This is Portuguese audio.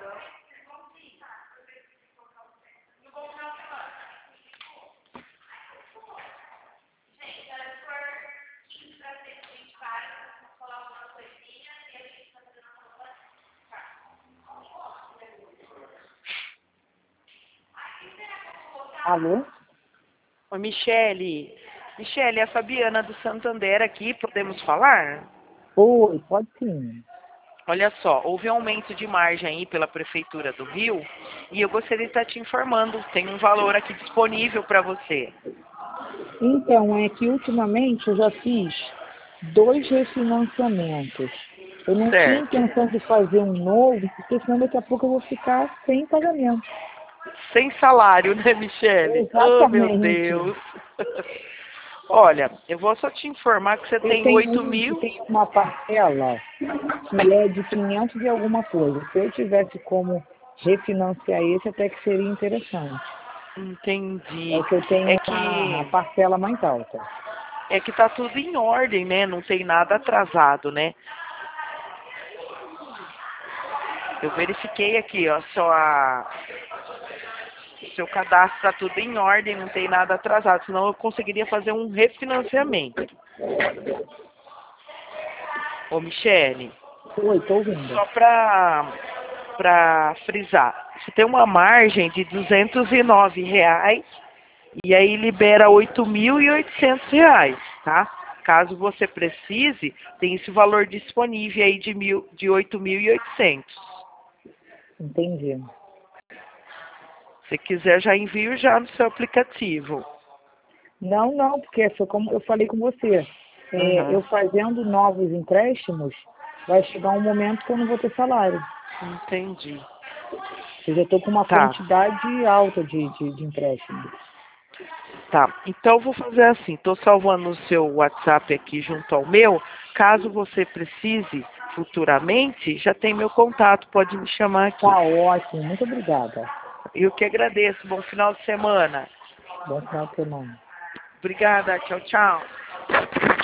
Alô? Oi, Michele. Michele, é a Fabiana do Santander aqui, podemos falar? Oi, pode sim. Olha só, houve um aumento de margem aí pela Prefeitura do Rio e eu gostaria de estar te informando, tem um valor aqui disponível para você. Então, é que ultimamente eu já fiz 2 refinanciamentos. Eu não tinha Certo. intenção de fazer um novo, porque senão daqui a pouco eu vou ficar sem pagamento. Sem salário, né, Michele? Oh, meu Exatamente. Deus. Olha, eu vou só te informar que você Eu tem tenho 8 um que mil. tem uma parcela que é de 500 e alguma coisa. Se eu tivesse como refinanciar esse, até que seria interessante. É Entendi. que eu É tenho a que parcela mais alta. é que tá tudo em ordem, né? Não tem nada atrasado, né? Eu verifiquei aqui, ó, seu cadastro está tudo em ordem, não tem nada atrasado, senão eu conseguiria fazer um refinanciamento. Ô, Michele, Oi, estou ouvindo. só para frisar, você tem uma margem de R$ 209 e aí libera R$ 8.800, tá? Caso você precise, tem esse valor disponível aí de 8.800. Entendi. Se quiser, já envio já no seu aplicativo. Não, não, porque foi como eu falei com você. Uhum. Eu fazendo novos empréstimos, vai chegar um momento que eu não vou ter salário. Entendi. Eu já estou com uma Tá. quantidade alta de empréstimo. Tá, então eu vou fazer assim, estou salvando o seu WhatsApp aqui junto ao meu, caso você precise futuramente, já tem meu contato, pode me chamar aqui. Tá ótimo, muito obrigada. Eu que agradeço, bom final de semana. Bom final de semana. Obrigada, tchau, tchau.